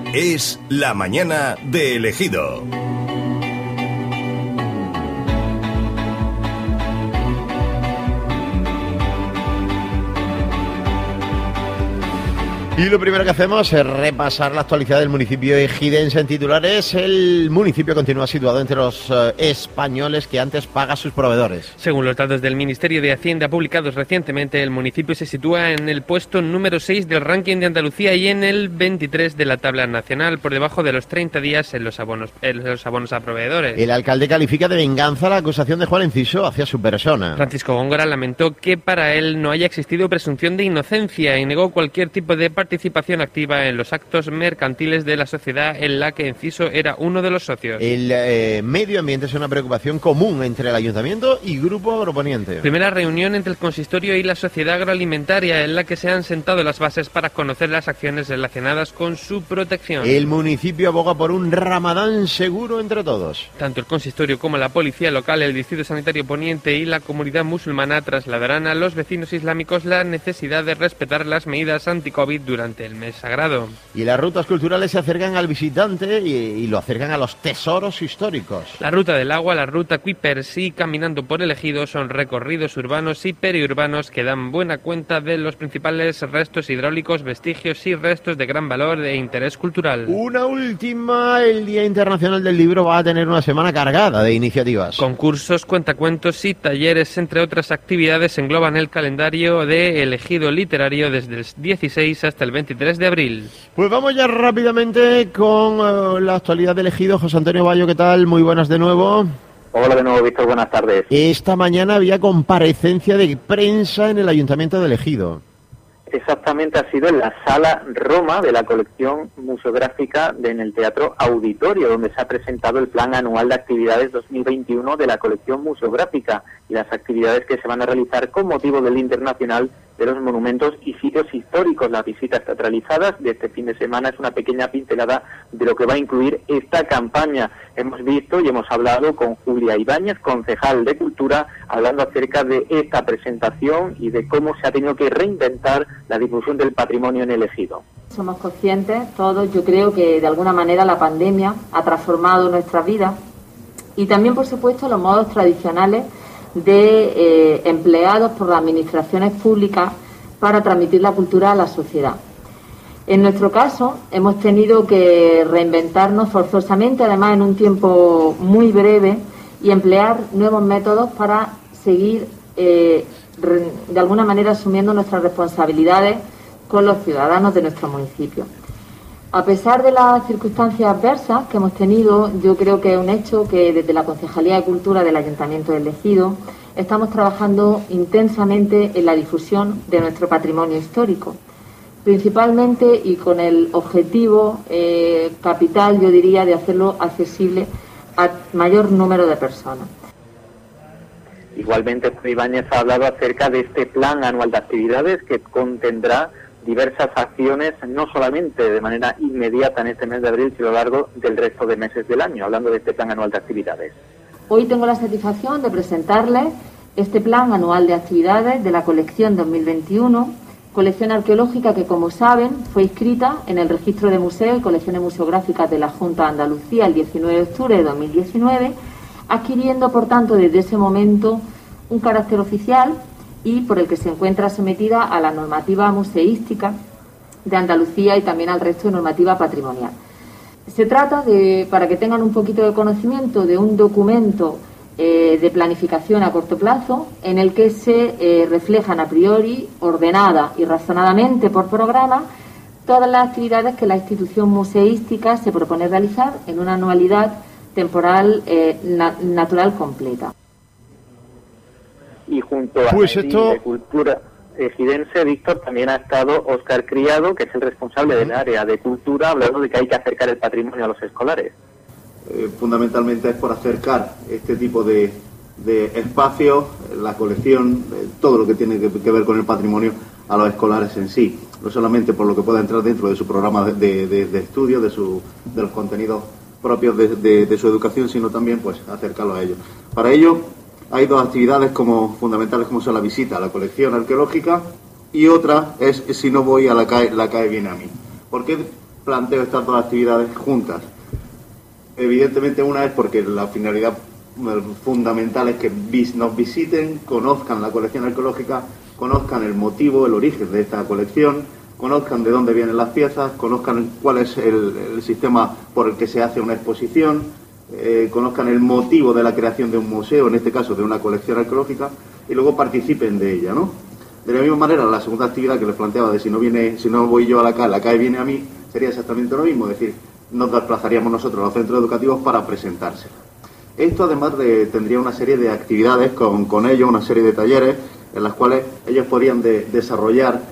Es La Mañana de El Ejido. Y lo primero que hacemos es repasar la actualidad del municipio ejidense en titulares. El municipio continúa situado entre los españoles que antes paga a sus proveedores. Según los datos del Ministerio de Hacienda publicados recientemente, el municipio se sitúa en el puesto número 6 del ranking de Andalucía y en el 23 de la tabla nacional, por debajo de los 30 días en los abonos a proveedores. El alcalde califica de venganza la acusación de Juan Enciso hacia su persona. Francisco Góngora lamentó que para él no haya existido presunción de inocencia y negó cualquier tipo de participación activa en los actos mercantiles de la sociedad en la que Enciso era uno de los socios. El medio ambiente es una preocupación común entre el ayuntamiento y grupo agroponiente. Primera reunión entre el consistorio y la sociedad agroalimentaria en la que se han sentado las bases para conocer las acciones relacionadas con su protección. El municipio aboga por un Ramadán seguro entre todos. Tanto el consistorio como la policía local, el distrito sanitario poniente y la comunidad musulmana trasladarán a los vecinos islámicos la necesidad de respetar las medidas anti-COVID durante el mes sagrado. Y las rutas culturales se acercan al visitante y lo acercan a los tesoros históricos. La ruta del agua, la ruta Kuipers y Caminando por el Ejido son recorridos urbanos y periurbanos que dan buena cuenta de los principales restos hidráulicos, vestigios y restos de gran valor e interés cultural. Una última, el Día Internacional del Libro va a tener una semana cargada de iniciativas. Concursos, cuentacuentos y talleres, entre otras actividades, engloban el calendario de El Ejido Literario desde el 16 hasta el 23 de abril. Pues vamos ya rápidamente con la actualidad del Ejido. José Antonio Bayo, ¿qué tal? Muy buenas de nuevo. Hola de nuevo, Víctor, buenas tardes. Esta mañana había comparecencia de prensa en el Ayuntamiento del Ejido. Exactamente, ha sido en la Sala Roma de la colección museográfica en el Teatro Auditorio, donde se ha presentado el Plan Anual de Actividades 2021 de la colección museográfica y las actividades que se van a realizar con motivo del Internacional de los Monumentos y Sitios Históricos. Las visitas teatralizadas de este fin de semana es una pequeña pincelada de lo que va a incluir esta campaña. Hemos visto y hemos hablado con Julia Ibáñez, concejal de Cultura, hablando acerca de esta presentación y de cómo se ha tenido que reinventar la difusión del patrimonio en el Ejido. Somos conscientes todos, yo creo que de alguna manera la pandemia ha transformado nuestras vidas y también, por supuesto, los modos tradicionales de empleados por las administraciones públicas para transmitir la cultura a la sociedad. En nuestro caso, hemos tenido que reinventarnos forzosamente, además en un tiempo muy breve, y emplear nuevos métodos para seguir de alguna manera asumiendo nuestras responsabilidades con los ciudadanos de nuestro municipio. A pesar de las circunstancias adversas que hemos tenido, yo creo que es un hecho que desde la Concejalía de Cultura del Ayuntamiento del Ejido estamos trabajando intensamente en la difusión de nuestro patrimonio histórico, principalmente y con el objetivo capital, yo diría, de hacerlo accesible a mayor número de personas. Igualmente, Ibáñez ha hablado acerca de este Plan Anual de Actividades que contendrá diversas acciones, no solamente de manera inmediata en este mes de abril, sino a lo largo del resto de meses del año, hablando de este Plan Anual de Actividades. Hoy tengo la satisfacción de presentarles este Plan Anual de Actividades de la colección 2021, colección arqueológica que, como saben, fue inscrita en el Registro de Museos y Colecciones Museográficas de la Junta de Andalucía el 19 de octubre de 2019, adquiriendo, por tanto, desde ese momento un carácter oficial y por el que se encuentra sometida a la normativa museística de Andalucía y también al resto de normativa patrimonial. Se trata de, para que tengan un poquito de conocimiento, de un documento de planificación a corto plazo en el que se reflejan a priori, ordenada y razonadamente por programa, todas las actividades que la institución museística se propone realizar en una anualidad temporal natural completa. Y junto a de Cultura ejidense, Víctor, también ha estado Óscar Criado, que es el responsable del área de cultura, hablando de que hay que acercar el patrimonio a los escolares. Fundamentalmente es por acercar este tipo de espacios, la colección, todo lo que tiene que ver con el patrimonio a los escolares en sí, no solamente por lo que pueda entrar dentro de su programa de estudio, de los contenidos propios de su educación, sino también pues acercarlo a ellos. Para ello hay dos actividades fundamentales, como son la visita a la colección arqueológica y otra es si no voy a la CAE viene a mí. ¿Por qué planteo estas dos actividades juntas? Evidentemente una es porque la finalidad fundamental es que nos visiten, conozcan la colección arqueológica, conozcan el motivo, el origen de esta colección, conozcan de dónde vienen las piezas, conozcan cuál es el sistema por el que se hace una exposición, conozcan el motivo de la creación de un museo, en este caso de una colección arqueológica, y luego participen de ella, ¿no? De la misma manera, la segunda actividad que les planteaba de si no voy yo a la CAE viene a mí, sería exactamente lo mismo, es decir, nos desplazaríamos nosotros a los centros educativos para presentársela. Esto además tendría una serie de actividades con ellos, una serie de talleres en las cuales ellos podrían desarrollar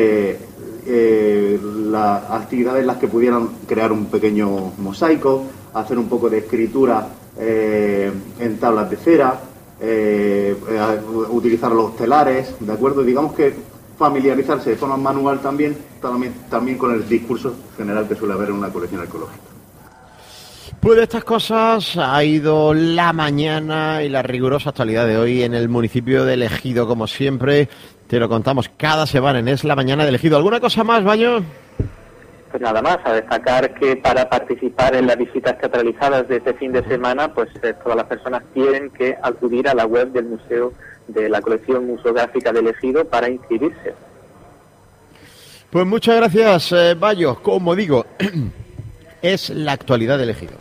las actividades en las que pudieran crear un pequeño mosaico, hacer un poco de escritura en tablas de cera, utilizar los telares, ¿de acuerdo? Digamos que familiarizarse de forma manual también con el discurso general que suele haber en una colección arqueológica. Pues de estas cosas ha ido la mañana y la rigurosa actualidad de hoy en el municipio de El Ejido, como siempre. Te lo contamos cada semana en Es la Mañana de El Ejido. ¿Alguna cosa más, Bayo? Pues nada más, a destacar que para participar en las visitas teatralizadas de este fin de semana, pues todas las personas tienen que acudir a la web del museo de la colección museográfica del Ejido para inscribirse. Pues muchas gracias, Bayo. Como digo, es la actualidad del Ejido.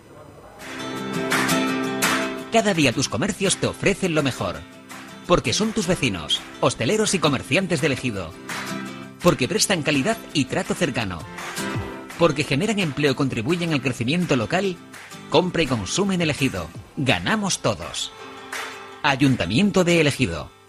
Cada día tus comercios te ofrecen lo mejor. Porque son tus vecinos, hosteleros y comerciantes del Ejido. Porque prestan calidad y trato cercano. Porque generan empleo y contribuyen al crecimiento local. Compra y consume en El Ejido. Ganamos todos. Ayuntamiento de El Ejido.